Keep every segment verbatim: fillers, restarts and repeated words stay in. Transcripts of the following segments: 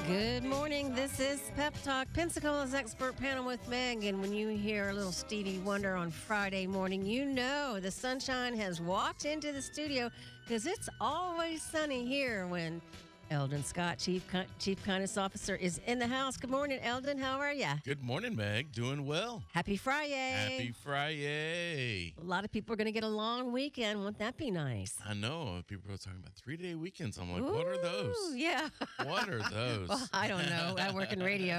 Good morning. This is Pep Talk, Pensacola's expert panel with Meg. And when you hear a little Stevie Wonder on Friday morning, you know the sunshine has walked into the studio because it's always sunny here when Eldon Scott, Chief Chief Kindness Officer, is in the house. Good morning, Eldon. How are you? Good morning, Meg. Doing well. Happy Friday. Happy Friday. A lot of people are going to get a long weekend. Wouldn't that be nice? I know. People are talking about three-day weekends. I'm like, Ooh, what are those? Yeah. What are those? Well, I don't know. I work in radio.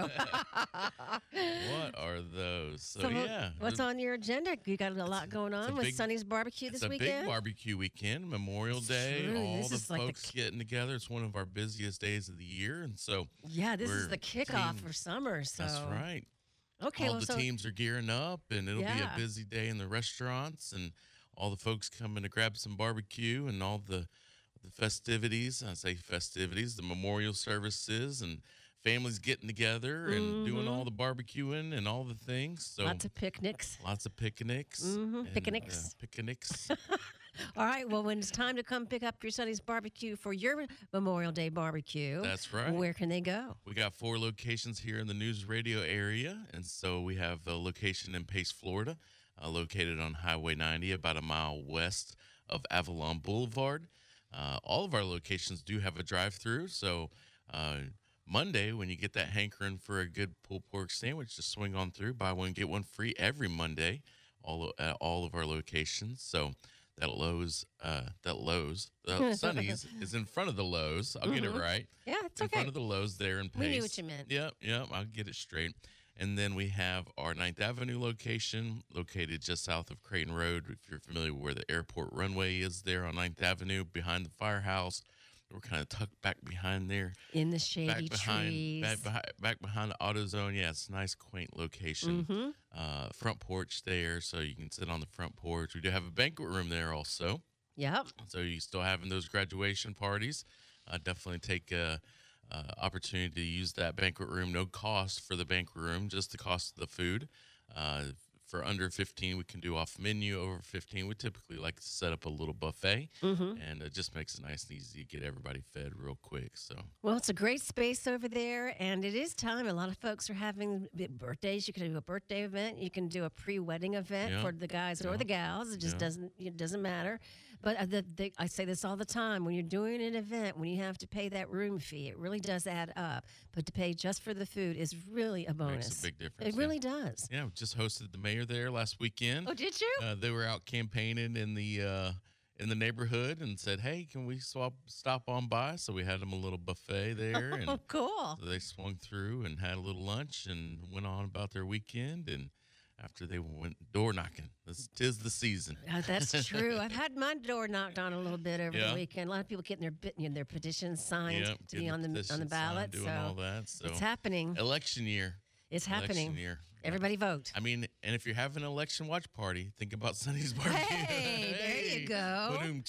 What are those? So, So what- yeah. What's on your agenda? You got a lot going on with big- Sonny's Barbecue this It's a weekend? big barbecue weekend, Memorial It's Day, true. all This the is like the folks k- getting together. It's one of our busiest days of the year, and so Yeah, this is we're the kickoff team- for summer. So that's right. Okay, all well, the so teams are gearing up, and it'll be Yeah. a busy day in the restaurants, and all the folks coming to grab some barbecue, and all the the festivities. I say festivities, the memorial services, and families getting together and doing all the barbecuing and all the things. So lots of picnics. lots of picnics, Mhm, and, picnics. uh, picnics. All right. Well, when it's time to come pick up your Sonny's Barbecue for your Memorial Day barbecue, That's right. Where can they go? We got four locations here in the news radio area, and so we have a location in Pace, Florida, uh, located on Highway ninety, about a mile west of Avalon Boulevard. Uh, all of our locations do have a drive-through, so uh, Monday, when you get that hankering for a good pulled pork sandwich, just swing on through, buy one get one free every Monday, all at all of our locations. So that Lowe's, uh, that Lowe's, uh, Sonny's is in front of the Lowe's. I'll get it right. Yeah, it's in okay. front of the Lowe's there in Pace. We knew what you meant. Yep, yep. I'll get it straight. And then we have our Ninth Avenue location located just south of Creighton Road. If you're familiar with where the airport runway is there on Ninth Avenue, behind the firehouse, we're kind of tucked back behind there. In the shady Back behind, trees. back behind, back behind the AutoZone. Yeah, it's a nice, quaint location. Mm-hmm. Uh, front porch there, so you can sit on the front porch. We do have a banquet room there also. Yep. So you still having those graduation parties. Uh, definitely take a, uh, opportunity to use that banquet room. No cost for the banquet room, just the cost of the food. Uh, for under fifteen, we can do off menu. Over fifteen, we typically like to set up a little buffet, Mm-hmm. and it just makes it nice and easy to get everybody fed real quick. So Well, it's a great space over there, and it is time. A lot of folks are having b- birthdays. You can do a birthday event. You can do a pre-wedding event Yeah. for the guys or Yeah. the gals. It just Yeah. doesn't it doesn't matter. But uh, the, the, I say this all the time: when you're doing an event, when you have to pay that room fee, it really does add up. But to pay just for the food is really a bonus. makes a big difference. It yeah. really does. Yeah, we just hosted the mayor there last weekend. Oh, did you? Uh, they were out campaigning in the uh, in the neighborhood and said, "Hey, can we swap stop on by?" So we had them a little buffet there, and Oh, cool. so they swung through and had a little lunch and went on about their weekend. And after they went door knocking, this tis the season. Uh, that's true. I've had my door knocked on a little bit over Yeah. the weekend. A lot of people getting their bit- you know, their petitions signed Yep, to getting be on the on the petitions ballot. signed, doing so all that. So it's happening. election year. It's Election happening. year. Everybody vote. I mean, and if you're having an election watch party, think about Sonny's barbecue. Hey, there you go. Boom.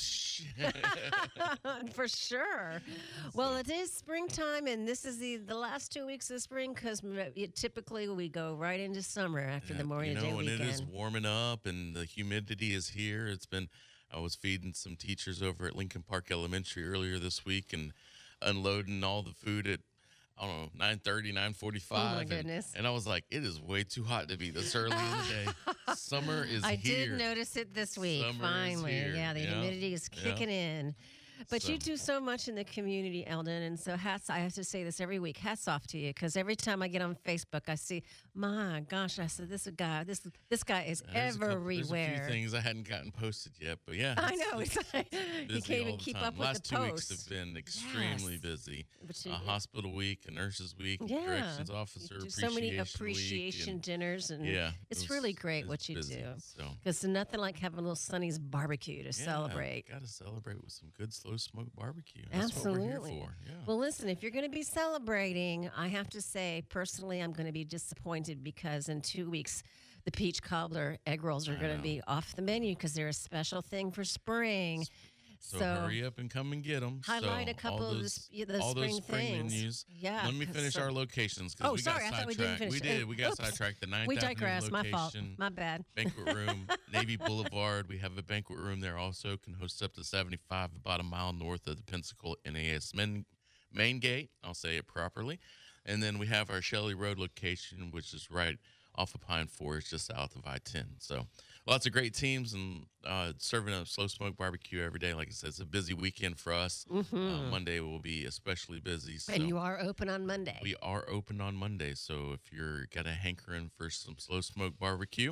For sure. Well, it is springtime, and this is the, the last two weeks of spring because typically we go right into summer after the Memorial you know, Day and weekend. it is warming up, and the humidity is here. It's been. I was feeding some teachers over at Lincoln Park Elementary earlier this week, and unloading all the food at I don't know nine thirty, nine forty-five. Oh, my and- goodness. And, I was like, it is way too hot to be this early in the day. Summer is I here. did notice it this week. Summer is finally, here. yeah, the Yeah. humidity is Yeah. kicking in. But So- you do so much in the community, Eldon, and so hats. I have to say this every week. Hats off to you, because every time I get on Facebook, I see, my gosh, I said this guy, this this guy is There's a couple- everywhere. There's a few things I hadn't gotten posted yet, but yeah. I it's- know. it's It's like, you busy can't even all the keep time. up with Last the two posts. weeks have been extremely Yes. busy. But A you- hospital week, a nurses week, a Yeah, corrections You officer do so many appreciation appreciation week, and- dinners, and Yeah, it's it was- really great it what was you busy, do. so. Because nothing like having a little Sonny's barbecue to Yeah, celebrate. Got to celebrate with some good slow smoke barbecue. That's what we're Absolutely. here for. Yeah. Well, listen, if you're going to be celebrating, I have to say, personally, I'm going to be disappointed because in two weeks, the peach cobbler egg rolls are going to know. be off the menu because they're a special thing for spring. So, hurry up and come and get them. Highlight so a couple all of the those, sp- yeah, those all those spring spring things. menus. Yeah, Let me 'cause finish so- our locations because Oh, we sorry, got I thought we didn't sidetracked. finish. We did. We got Oops. sidetracked. The ninth We Avenue digress. My fault. location. My bad. Banquet room, Navy Boulevard. We have a banquet room there also. Can host up to seventy-five, about a mile north of the Pensacola N A S Men Main Gate. I'll say it properly. And then we have our Shelley Road location, which is right off of Pine Forest, just south of I ten. So lots of great teams and uh, serving up slow smoke barbecue every day. Like I said, it's a busy weekend for us. Mm-hmm. Uh, Monday will be especially busy. So And you are open on Monday. we are open on Monday. So if you're got a hankering for some slow smoke barbecue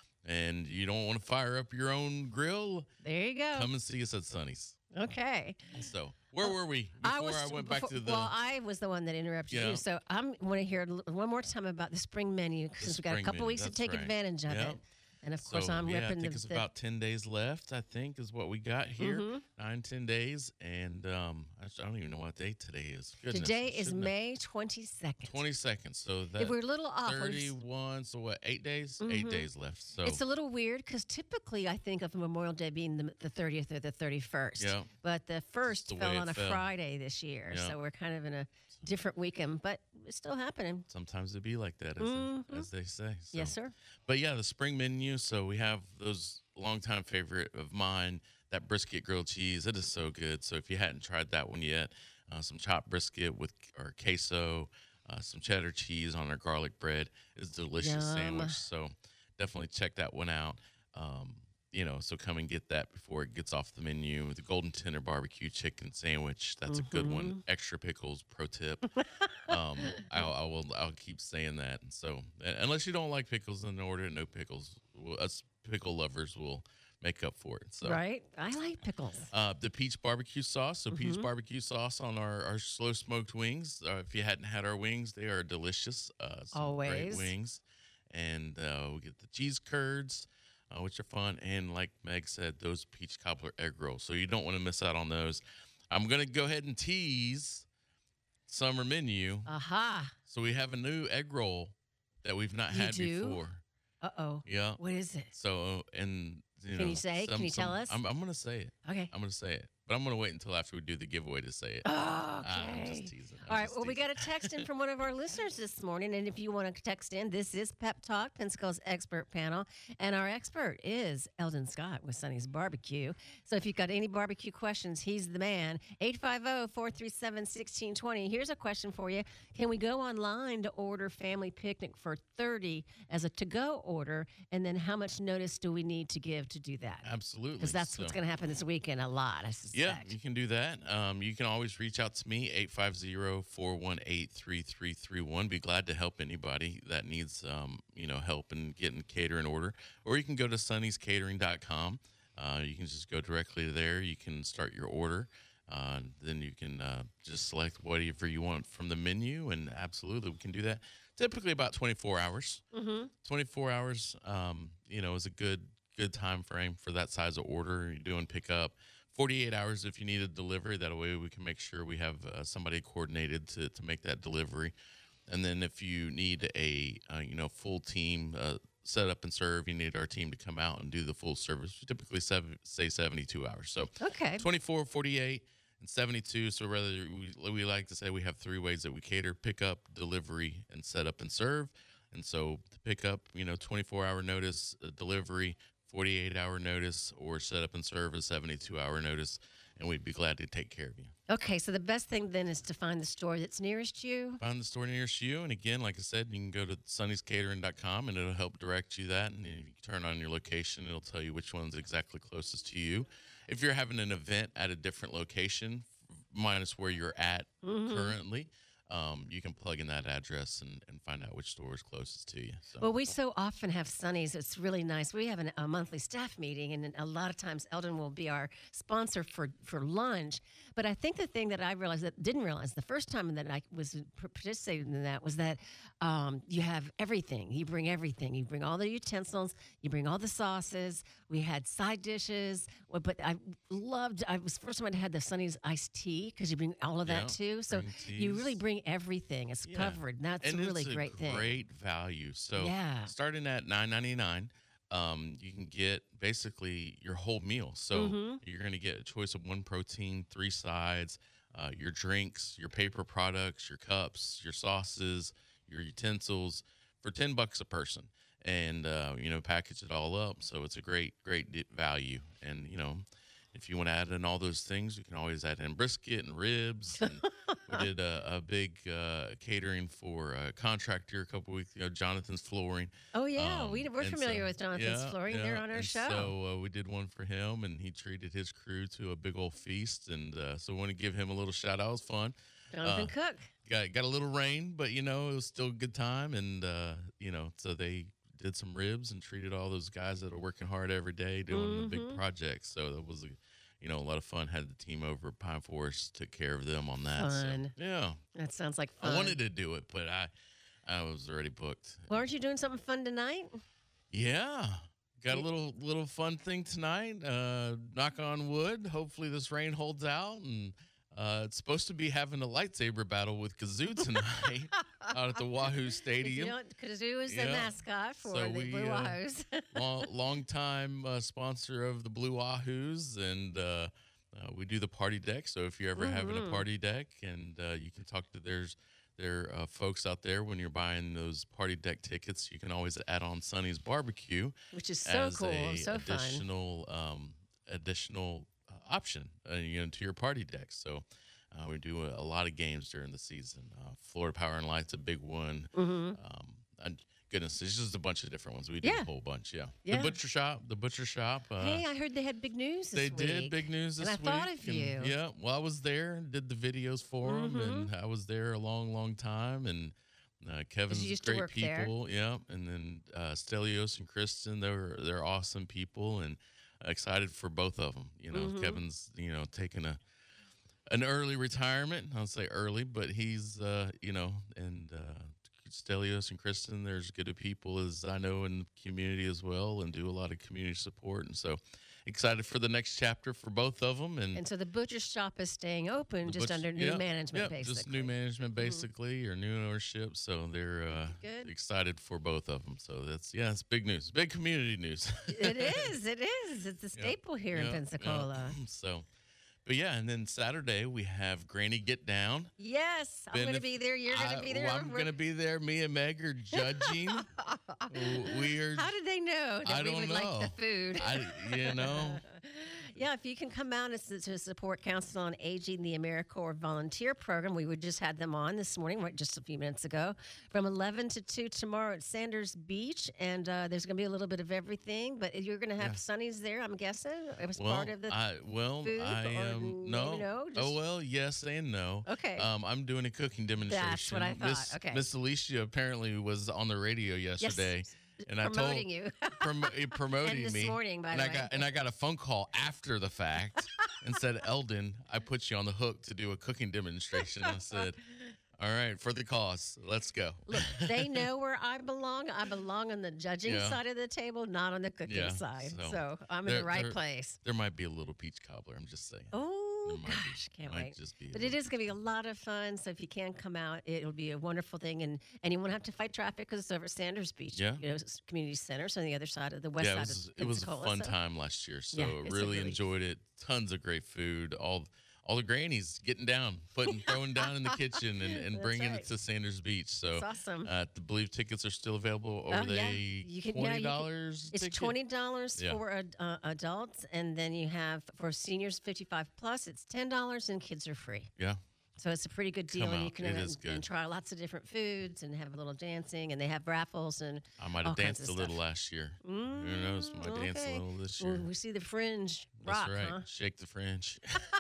and you don't want to fire up your own grill, There you go. come and see us at Sonny's. Okay. So where were we before I, was, went before, back to the? Well, I was the one that interrupted Yeah. you, so I want to hear a l- one more time about the spring menu since we got a spring couple menu, weeks to that's take right. advantage of Yep. it. And of course, So, I'm yeah, I ripping think the, it's the about ten days left. I think is what we got here. Mhm. Nine, ten days, and um, I just- I don't even know what day today is. Goodness, today I is should know. May twenty-second. Twenty seconds. So that If we're a little off, we're just- thirty-one. So what? Eight days. Mhm. Eight days left. So it's a little weird because typically I think of Memorial Day being the, the thirtieth or the thirty-first. Yeah. But the first the fell way it on a fell. Friday this year, Yeah. so we're kind of in a different weekend, but it's still happening. sometimes it be like that, as, Mhm. they, as they say. So. Yes, sir. But yeah, the spring menu. So we have those longtime favorite of mine, that brisket grilled cheese. It is so good. So if you hadn't tried that one yet, uh, some chopped brisket with our queso, uh, some cheddar cheese on our garlic bread is a delicious Yum. sandwich. So definitely check that one out. Um, you know, so come and get that before it gets off the menu. The golden tender barbecue chicken sandwich. That's a good Mm-hmm. one. Extra pickles, pro tip. um, I'll, I will. I'll keep saying that. And so, uh, unless you don't like pickles, then order no pickles. Well, us pickle lovers will make up for it. So, Right? I like pickles. uh, the peach barbecue sauce. So, peach Mhm. barbecue sauce on our, our slow smoked wings. Uh, if you hadn't had our wings, they are delicious. Uh, some great Always. wings. And uh, we get the cheese curds, uh, which are fun. And like Meg said, those peach cobbler egg rolls. So, you don't want to miss out on those. I'm going to go ahead and tease summer menu. Aha. So, we have a new egg roll that we've not You had do? before. Uh oh. Yeah. What is it? So, and you Can know, you say? Can some- you tell some- us? I'm, I'm gonna say it. Okay. I'm gonna say it, but I'm gonna wait until after we do the giveaway to say it. Oh, Ah, I'm okay. just teasing. I'm All right. just Well, we teasing. got a text in from one of our listeners this morning. And if you want to text in, this is Pep Talk, Pensacola's expert panel. And our expert is Eldon Scott with Sonny's Barbecue. So if you've got any barbecue questions, he's the man. eight five zero, four three seven, one six two zero. Here's a question for you. Can we go online to order family picnic for thirty as a to go order? And then how much notice do we need to give to do that? Absolutely. Because that's what's So- going to happen this weekend a lot, I suspect. Yeah, you can do that. Um, you can always reach out to me, eight five zero, four one eight, three three three one. Be glad to help anybody that needs, um, you know, help in getting catering order. Or you can go to sunnys catering dot com. Uh, you can just go directly there. You can start your order. Uh, then you can uh, just select whatever you want from the menu, and absolutely, we can do that. Typically about twenty-four hours. Mm-hmm. twenty-four hours, um, you know, is a good good time frame for that size of order. You're doing pickup. forty-eight hours if you need a delivery. That way we can make sure we have uh, somebody coordinated to, to make that delivery. And then if you need a, uh, you know, full team uh, set up and serve, you need our team to come out and do the full service. We typically seven, say seventy-two hours. So Okay. twenty-four, forty-eight, and seventy-two. So rather, we, we like to say we have three ways that we cater: pickup, delivery, and set up and serve. And so to pick up, you know, twenty-four hour notice, uh, delivery, forty-eight hour notice, or set up and serve a seventy-two hour notice, and we'd be glad to take care of you. Okay, so the best thing then is to find the store that's nearest you. Find the store nearest you. And again, like I said, you can go to sunnys catering dot com and it'll help direct you that. And if you turn on your location, it'll tell you which one's exactly closest to you. If you're having an event at a different location, minus where you're at Mhm. currently, um, you can plug in that address and, and find out which store is closest to you. So. Well, we so often have Sunnies. It's really nice. We have an, a monthly staff meeting, and a lot of times Eldon will be our sponsor for, for lunch. But I think the thing that I realized that didn't realize the first time that I was participating in that was that um, you have everything. You bring everything. You bring all the utensils. You bring all the sauces. We had side dishes. Well, But I loved. I was the first time I had the Sunnies iced tea because you bring all of that Yeah, too. So bring you really teas. bring everything. It's Yeah. covered. And that's and a really it's a great thing. Great value. So Yeah. starting at nine ninety nine, um, you can get basically your whole meal. So Mhm. you're going to get a choice of one protein, three sides, uh, your drinks, your paper products, your cups, your sauces, your utensils for ten bucks a person. And uh, you know, package it all up. So it's a great, great di- value. And you know, if you want to add in all those things, you can always add in brisket and ribs. And we did a, a big uh, catering for a contractor a couple weeks ago, Jonathan's Flooring. Oh, yeah. Um, we, we're and familiar so- with Jonathan's yeah, Flooring. They're yeah, on our and show. So uh, we did one for him, and he treated his crew to a big old feast. And uh, so I want to give him a little shout out. It was fun. Jonathan uh, Cook. Got got a little rain, but you know it was still a good time. And uh, you know, so they did some ribs and treated all those guys that are working hard every day doing the big Mhm. projects. So that was a you know a lot of fun. Had the team over at Pine Forest took care of them on that. Fun. So, yeah, That sounds like fun. I wanted to do it, but I I was already booked. Well, aren't you doing something fun tonight? Yeah. Got a Yeah. little little fun thing tonight. Uh, knock on wood. Hopefully this rain holds out, and uh, it's supposed to be having a lightsaber battle with Kazoo tonight out at the Wahoo You Stadium. know, Kazoo is the Yeah. mascot for So the we, Blue uh, Wahoos. long, long time uh, sponsor of the Blue Wahoos, and uh, uh, we do the party deck. So if you're ever having a Mhm. party deck, and uh, you can talk to there's there uh, folks out there when you're buying those party deck tickets, you can always add on Sonny's Barbecue Which is so as cool, a so fun. additional um, additional uh, option, uh, you know, to your party deck. So. Uh, we do a, a lot of games during the season. Uh, Florida Power and Light's a big one. hmm Um, and goodness, it's just a bunch of different ones. We did Yeah. a whole bunch, yeah. Yeah. The butcher shop, the butcher shop. Uh, Hey, I heard they had big news this they week. did big news this And I week. thought of and, you. Yeah, well, I was there and did the videos for them, Mhm. and I was there a long, long time. And uh, Kevin's used to great work there. people, yeah. And then uh, Stelios and Kristen, they're they're awesome people, and excited for both of them. You know, Mhm. Kevin's you know taking a an early retirement. I'll say early, but he's, uh, you know, and uh, Stelios and Kristen, there's good people as I know in the community as well, and do a lot of community support. And so excited for the next chapter for both of them. And, And so the butcher shop is staying open the just butch- under new yep, management, yep, basically. just new management, basically, or new ownership. So they're uh, Good. excited for both of them. So that's, yeah, it's big news, big community news. It is. It is. It's a staple here in Yep, yep. Pensacola. So, but yeah, and then Saturday we have Granny Get Down. Yes, I'm going to Benef- be there. You're going I- to be there. well, I'm We're- going to be there. Me and Meg are judging. W- we are. How did they know that I we don't would know. like the food? I, you know, Yeah, if you can come out as- to support Council on Aging, the AmeriCorps volunteer program. We would just had them on this morning, right, just a few minutes ago, from eleven to two tomorrow at Sanders Beach. And uh, there's going to be a little bit of everything, but you're going to have Yeah. Sonny's there, I'm guessing. It was well, part of the. I well, food, I or am maybe no. no, oh just- well, yes and no. Okay. Um, I'm doing a cooking demonstration. what I thought, Miss, okay. Miss Alicia apparently was on the radio yesterday, yes, and I told promoting you. prom- eh, promoting And this me. morning, by and the I way. got and I got a phone call after the fact and said, Eldon, I put you on the hook to do a cooking demonstration. I said, all right, for the cause, let's go. Look, they know where I belong. I belong on the judging Yeah. side of the table, not on the cooking Yeah, side. So, so I'm in they're- the right they're- place. There might be a little peach cobbler. I'm just saying. Oh, There might be- gosh, can't might wait. just be a But it little- is going to be a lot of fun. So if you can come out, it'll be a wonderful thing. And, and you won't have to fight traffic because it's over at Sanders Beach, Yeah. you know, it's community center. So on the other side of the west Yeah, it side was, of it was a Pensacola, fun so- time last year. So Yeah, it's a really really- enjoyed it. Tons of great food. All all the grannies getting down, putting throwing down in the kitchen and, and That's bringing right. it to Sanders Beach. So It's awesome. uh, I believe tickets are still available. Or Oh, are they yeah. You can- yeah, twenty you can- dollars? It's twenty dollars Yeah. for ad- uh, adults, and then you have for seniors fifty-five plus. It's ten dollars, and kids are free. Yeah. So it's a pretty good deal, Come and you out. can It uh, is good. and try lots of different foods and have a little dancing, and they have raffles and I might all have kinds danced of a little stuff. last year. Mm, Who knows? Might dance a okay. little this Well, year. we see the fringe That's rock, right. huh? Shake the fringe.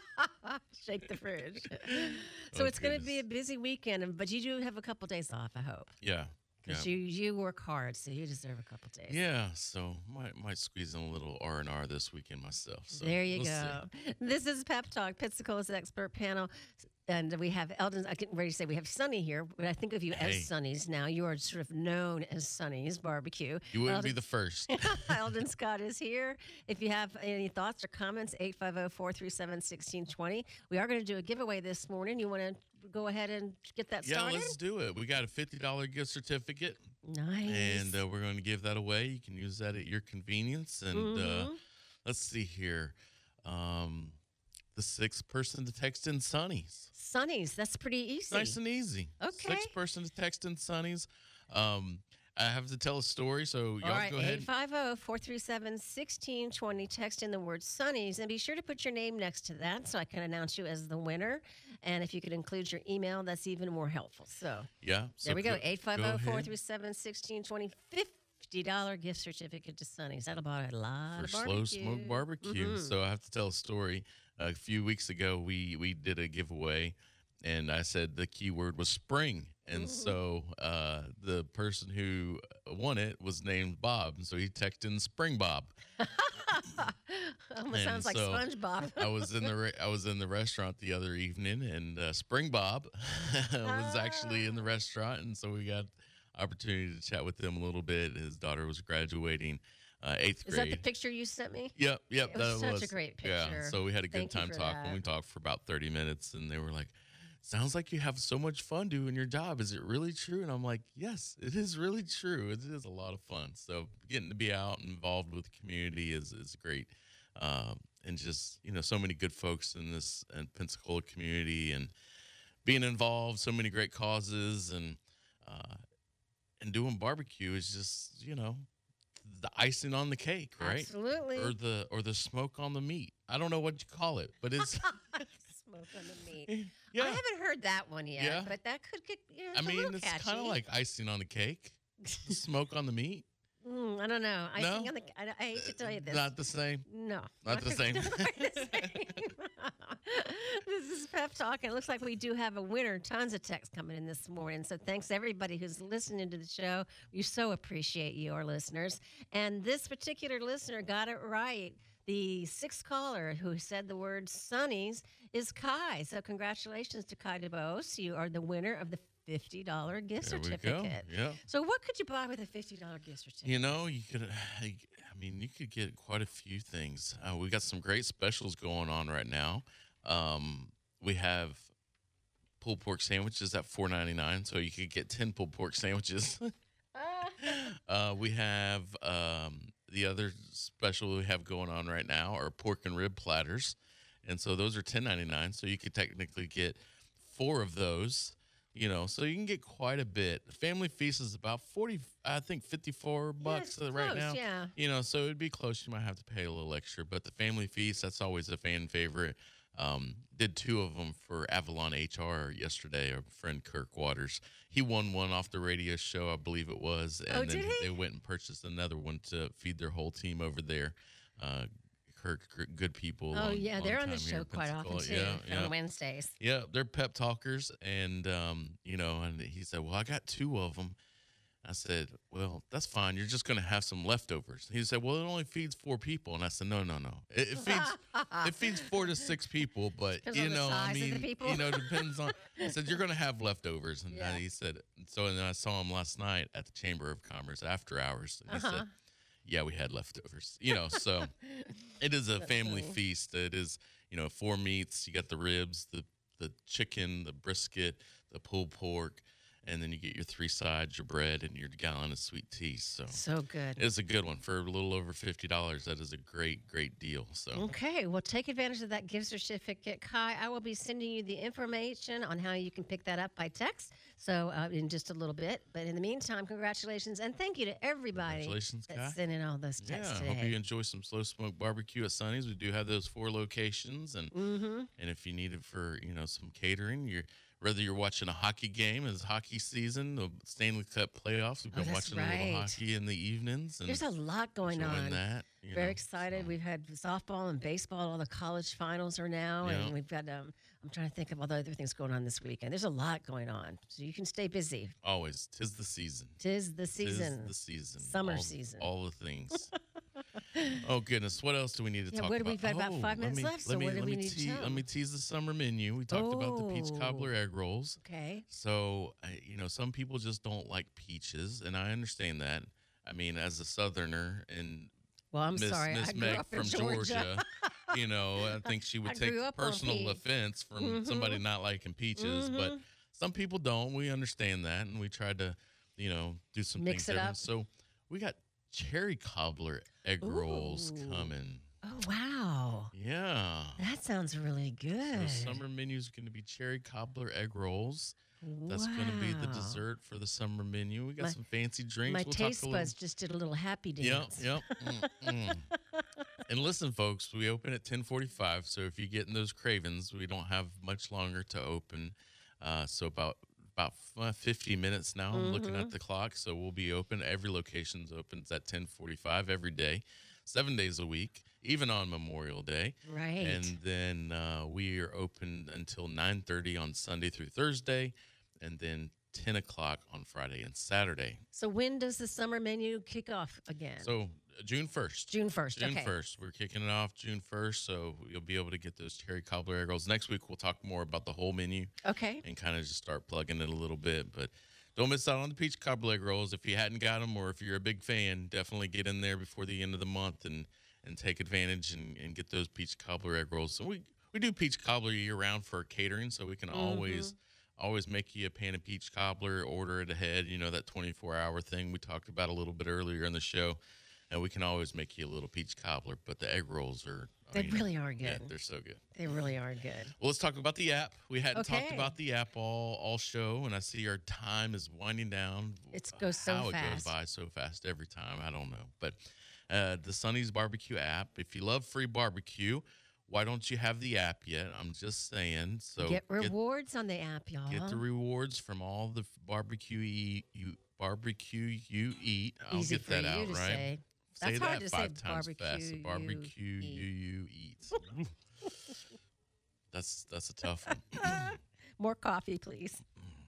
Shake the fringe. so Oh, it's going to be a goodness. busy weekend, and- but you do have a couple days off, I hope, yeah. Yeah. because you you work hard, so you deserve a couple days. Yeah, so might might squeeze in a little R and R this weekend myself. So There you we'll go. see. This is Pep Talk, Pensacola's expert panel. And we have Eldon, I couldn't ready to say we have Sonny here, but I think of you Hey. as Sonny's now. You are sort of known as Sonny's Barbecue. You wouldn't be Eldon- the first. Eldon Scott is here. If you have any thoughts or comments, eight five zero, four three seven, one six two zero. We are going to do a giveaway this morning. You want to go ahead and get that Yeah, started? let's do it. We got a fifty dollar gift certificate, Nice. and uh, we're going to give that away. You can use that at your convenience. And uh, Mhm. let's see here. Um, the sixth person to text in Sonny's. Sonny's, that's pretty easy. Nice and easy. Okay. Sixth person to text in Sonny's. Um, I have to tell a story, so y'all All right, go ahead. eight five zero, four three seven, one six two zero. Text in the word Sunnies and be sure to put your name next to that so I can announce you as the winner. And if you could include your email, that's even more helpful. So Yeah. So there we go. go- eight five go zero, four ahead. three seven, one six two zero. fifty dollars gift certificate to Sunnies. That'll buy a lot For of slow barbecue. smoke barbecue. Mhm. So I have to tell a story. A few weeks ago, we we did a giveaway, and I said the keyword was spring, and Ooh. so uh, the person who won it was named Bob, and so he texted in Spring Bob. Almost And sounds like so SpongeBob. I was in the re- I was in the restaurant the other evening, and uh, Spring Bob was actually in the restaurant, and so we got opportunity to chat with him a little bit. His daughter was graduating uh, eighth Is that grade. the picture you sent me? Yep, yep. It was that such a great Yeah, picture. so we had a good Thank you time for talking. that. We talked for about thirty minutes, and they were like, "Sounds like you have so much fun doing your job. Is it really true?" And I'm like, "Yes, it is really true. It is a lot of fun." So getting to be out and involved with the community is is great, um, and just you know, so many good folks in this in Pensacola community, and being involved, so many great causes, and uh, and doing barbecue is just you know the icing on the cake, right? Absolutely. Or the or the smoke on the meat. I don't know what you call it, but it's Smoke on the meat. yeah. I haven't heard that one yet, Yeah. but that could get. You know, I it's a mean, little it's kind catchy. of like icing on the cake. The smoke on the meat. Mm, I don't know. I No? think on the. I, I hate to tell you this. Not the same. no, Not the same. not the same. This is Pep Talk, and it looks like we do have a winner. Tons of texts coming in this morning. So thanks to everybody who's listening to the show. We so appreciate you, our listeners. And this particular listener got it right. The sixth caller who said the word Sunnies is Kai. So congratulations to Kai DeBose. You are the winner of the fifty dollars gift There we go. certificate. Yeah. So what could you buy with a fifty dollars gift certificate? You know, you could. I mean, you could get quite a few things. Uh, we got some great specials going on right now. Um, we have pulled pork sandwiches at four ninety-nine, so you could get ten pulled pork sandwiches. uh, we have um, the other special we have going on right now are pork and rib platters, and so those are ten ninety-nine. So you could technically get four of those. You know, so you can get quite a bit. Family Feast is about forty, I think, fifty-four bucks it's uh, right close, now. yeah. You know, so it'd be close. You might have to pay a little extra, but the Family Feast, that's always a fan favorite. Um, did two of them for Avalon H R yesterday. Our friend Kirk Waters, he won one off the radio show, I believe it was, and Oh, then did he? they went and purchased another one to feed their whole team over there. Uh, Kirk, Kirk, good people. Oh, long- yeah, long they're on the time here show in quite often, too, Pensacola. Yeah, yeah. on Wednesdays. Yeah, they're pep talkers, and um, you know, and he said, "Well, I got two of them." I said, "Well, that's fine. You're just going to have some leftovers." He said, "Well, it only feeds four people," and I said, "No, no, no. It, it feeds it feeds four to six people, but Depends you on the know, I size of the mean, people. you know, depends on." I said, "You're going to have leftovers," and Yeah. he said, "So." And then I saw him last night at the Chamber of Commerce after hours, and he Uh-huh. said, "Yeah, we had leftovers." You know, so it is a That's family funny. feast. It is, you know, four meats. You got the ribs, the the chicken, the brisket, the pulled pork, and then you get your three sides, your bread, and your gallon of sweet tea. So So good. it's a good one for a little over fifty dollars. That is a great, great deal. So Okay, well, take advantage of that gift certificate. Kai, I will be sending you the information on how you can pick that up by text. So uh, in just a little bit. But in the meantime, congratulations and thank you to everybody Congratulations, that's Kai. sending all those yeah, texts I hope you today. enjoy some slow smoke barbecue at Sunny's. We do have those four locations, and Mm-hmm. and if you need it for you know some catering, you're whether you're watching a hockey game, it's hockey season, the Stanley Cup playoffs. We've Oh, been that's watching a little right. hockey in the evenings, and There's a lot going enjoying on. that. you Very know, excited. so. We've had softball and baseball. All the college finals are now, Yeah. and we've got. Um, I'm trying to think of all the other things going on this weekend. There's a lot going on, so you can stay busy. Always, tis the season. Tis the season. Tis the season. Summer all, season. All the things. Oh goodness, what else do we need to Yeah, talk what do about? we- we've got about Oh, five let minutes me- left, so Let me, what do let we me need to tee- tell Let me tease the summer menu. We talked about the peach Oh. cobbler egg rolls. Okay. So, I- you know, some people just don't like peaches, and I understand that. I mean, as a Southerner and Well, I'm Miss sorry. Miss I grew Meg up in from Georgia. you know, I think she I would take grew up on personal peach. offense from Mhm. somebody not liking peaches, but Mhm. some people don't. We understand that, and we tried to, you know, do some Mix things it different. up. So we got cherry cobbler egg rolls Ooh. coming. Oh, wow. Yeah. That sounds really So good. summer menu is going to be cherry cobbler egg rolls. That's going to be the Wow. dessert for the summer menu. We got My- some fancy drinks. My we'll taste talk a little. buds just did a little happy Yep, dance. yep. Mm, mm. And listen, folks, we open at ten forty-five. So if you're getting those cravings, we don't have much longer to open. Uh, so about about uh, fifty minutes now. I'm looking Mm-hmm. at the clock. So we'll be open. Every location's open. It's at ten forty-five every day, seven days a week, even on Memorial Day. Right. And then uh, we are open until nine thirty on Sunday through Thursday, and then ten o'clock on Friday and Saturday. So when does the summer menu kick off again? So uh, June first. June first. June okay. first. We're kicking it off June first, so you'll be able to get those cherry cobbler egg rolls. Next week, we'll talk more about the whole menu Okay. and kind of just start plugging it a little bit. But don't miss out on the peach cobbler egg rolls. If you hadn't got them, or if you're a big fan, definitely get in there before the end of the month and, and take advantage and, and get those peach cobbler egg rolls. So we, we do peach cobbler year round for catering, so we can always always make you a pan of peach cobbler, order it ahead. You know, that twenty-four hour thing we talked about a little bit earlier in the show. And we can always make you a little peach cobbler, but the egg rolls are, I They mean, really are good. yeah, they're so good. They really are good. Well, let's talk about the app. We hadn't talked Okay. about the app all all show, and I see our time is winding down. It goes so How it goes fast. by so fast every time, I don't know. But uh, the Sonny's Barbecue app. If you love free barbecue, why don't you have the app yet? I'm just saying. So Get rewards on the app, y'all. Get the rewards from all the barbecue you, you barbecue you eat. I'll Easy get for that you out to right. say. Say That's that hard to say, five times barbecue fast. The you barbecue you eat. you eat. that's that's a tough one. More coffee, please.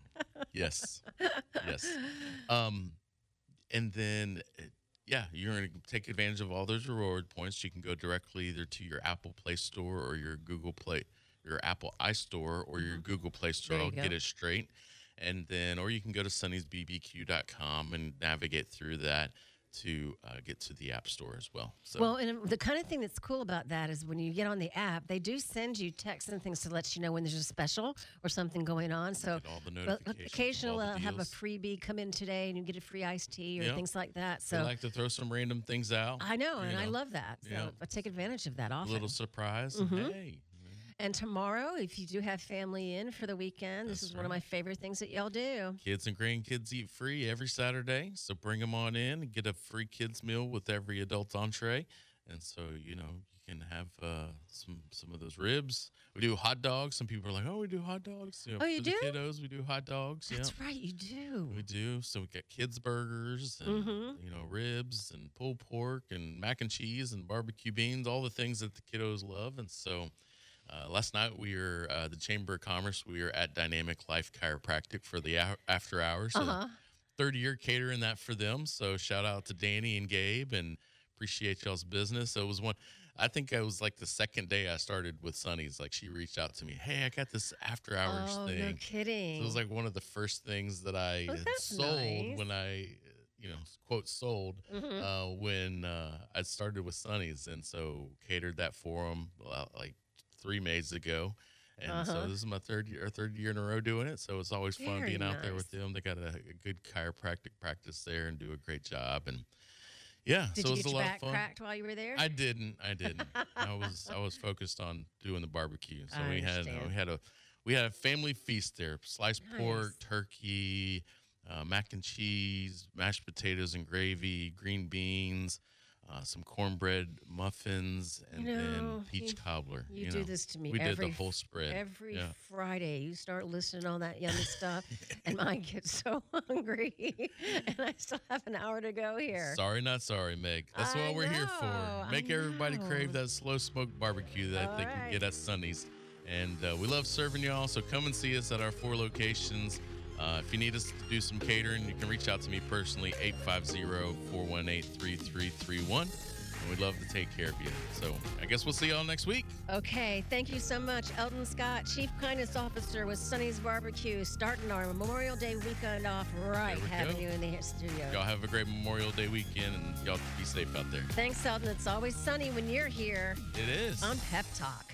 Yes, yes. Um, and then uh, yeah, you're going to take advantage of all those reward points. You can go directly either to your Apple Play Store or your Google Play, your Apple iStore or your Google Play Store. There I'll you get go. it straight. And then, or you can go to sunnys b b q dot com and navigate through that to uh, get to the App Store as well. So Well, and the kind of thing that's cool about that is when you get on the app, they do send you texts and things to let you know when there's a special or something going on. So get all the well, notifications. occasionally of all I'll the have a deals. freebie come in today and you get a free iced tea or Yep. things like that. They So like to throw some random things out. I know, you and I know. love that. So Yep. I take advantage of that A often. little surprise. Mhm. Hey. And tomorrow, if you do have family in for the weekend, this That's is one of right. my favorite things that y'all do. Kids and grandkids eat free every Saturday, so bring them on in and get a free kids meal with every adult entree. And so, you know, you can have uh, some some of those ribs. We do hot dogs. Some people are like, "Oh, we do hot dogs." You know, Oh, you for do? the kiddos, we do hot dogs. That's yeah, right, you do. we do. So we got kids burgers and Mhm. you know ribs and pulled pork and mac and cheese and barbecue beans, all the things that the kiddos love. And so. Uh, last night we were uh, the Chamber of Commerce. We were at Dynamic Life Chiropractic for the hou- after hours. So Uh huh. third year catering that for them. So shout out to Danny and Gabe and appreciate y'all's business. So it was one. I think I was like the second day I started with Sonny's. Like she reached out to me, hey, I got this after hours Oh, thing. no So kidding. it was like one of the first things that I Oh, had that's sold nice. when I, you know, quote sold Mhm. uh, when uh, I started with Sonny's, and so catered that for them like three Mays ago. And so Uh-huh. this is my third year, third year in a row doing it. So it's always fun Very being out there with nice. them. They got a, a good chiropractic practice there and do a great job. And yeah, Did so you it get was a your lot back of fun. cracked while you were there? I didn't. I didn't. I was I was focused on doing the barbecue. So I we had understand. we had a we had a family feast there: sliced pork, Nice. turkey, uh, mac and cheese, mashed potatoes and gravy, green beans, uh, some cornbread muffins, and know, then peach you- cobbler. You, You, do know, this to me we every did the whole spread. every yeah. Friday. You start listening on that yummy stuff, and mine gets so hungry, and I still have an hour to go here. Sorry, not sorry, Meg. That's I what we're here know, for. I Make everybody know. crave that slow smoked barbecue that All they can right. get at Sonny's. And uh, we love serving y'all, so come and see us at our four locations. Uh, if you need us to do some catering, you can reach out to me personally, eight five zero, four one eight, three three three one. And we'd love to take care of you. So I guess we'll see y'all next week. Okay, thank you so much, Elton Scott, Chief Kindness Officer with Sonny's Barbecue, starting our Memorial Day weekend off right, There we having go. you in the studio. Y'all have a great Memorial Day weekend, and y'all be safe out there. Thanks, Elton. It's always sunny when you're here It is. on Pep Talk.